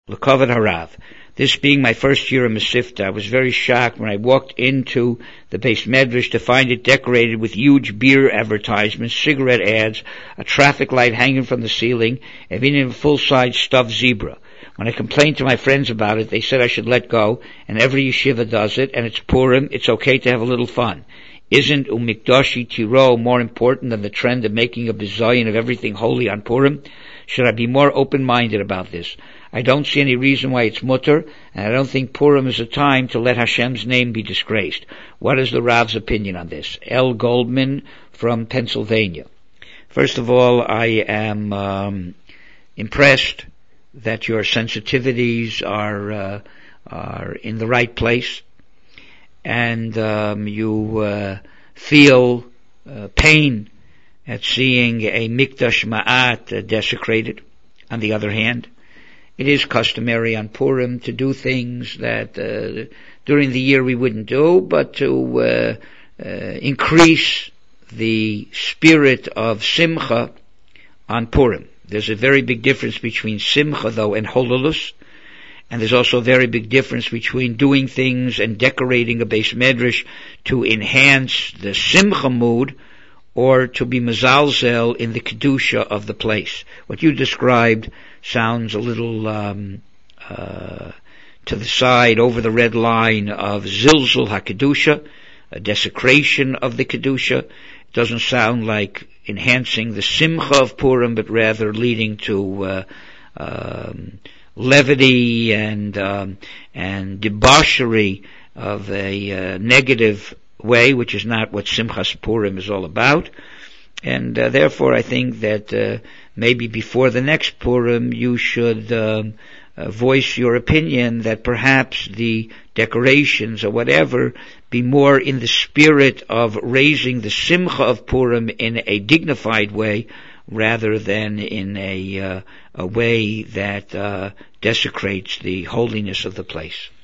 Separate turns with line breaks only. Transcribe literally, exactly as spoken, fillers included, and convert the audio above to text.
L'kavod harav. This being my first year in Mesivta, I was very shocked when I walked into the Beis Medrash to find it decorated with huge beer advertisements, cigarette ads, a traffic light hanging from the ceiling, and even a full-size stuffed zebra. When I complained to my friends about it, they said I should let go, and every yeshiva does it, and it's Purim, it's okay to have a little fun. Isn't Umikdashi Tiro more important than the trend of making a bizayin of everything holy on Purim? Should I be more open-minded about this? I don't see any reason why it's mutter, and I don't think Purim is a time to let Hashem's name be disgraced. What is the Rav's opinion on this? L. Goldman from Pennsylvania. First of all, I am um, impressed that your sensitivities are uh, are in the right place, and um, you uh, feel uh, pain at seeing a Mikdash Ma'at uh, desecrated. On the other hand, it is customary on Purim to do things that uh, during the year we wouldn't do, but to uh, uh, increase the spirit of Simcha on Purim. There's a very big difference between Simcha, though, and Hololus, and there's also a very big difference between doing things and decorating a Beis Medrash to enhance the Simcha mood or to be mezalzel in the kedusha of the place. What you described sounds a little um, uh, to the side, over the red line of zilzul hakedusha, a desecration of the kedusha. It doesn't sound like enhancing the simcha of Purim, but rather leading to uh, um, levity and um, and debauchery of a uh, negative way, which is not what Simchas Purim is all about. And uh, therefore I think that uh, maybe before the next Purim you should um, uh, voice your opinion that perhaps the decorations or whatever be more in the spirit of raising the Simcha of Purim in a dignified way rather than in a, uh, a way that uh, desecrates the holiness of the place.